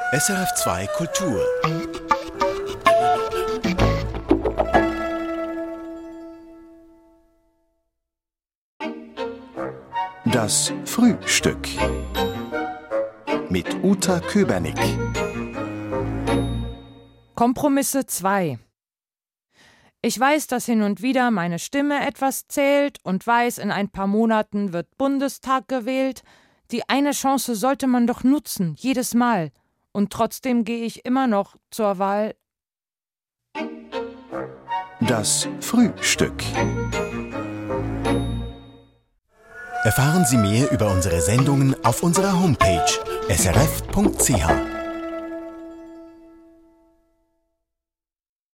SRF2 Kultur. Das Frühstück mit Uta Köbernick. Kompromisse 2. Ich weiß, dass hin und wieder meine Stimme etwas zählt und weiß, in ein paar Monaten wird Bundestag gewählt. Die eine Chance sollte man doch nutzen, jedes Mal. Und trotzdem gehe ich immer noch zur Wahl. Das Frühstück. Erfahren Sie mehr über unsere Sendungen auf unserer Homepage srf.ch.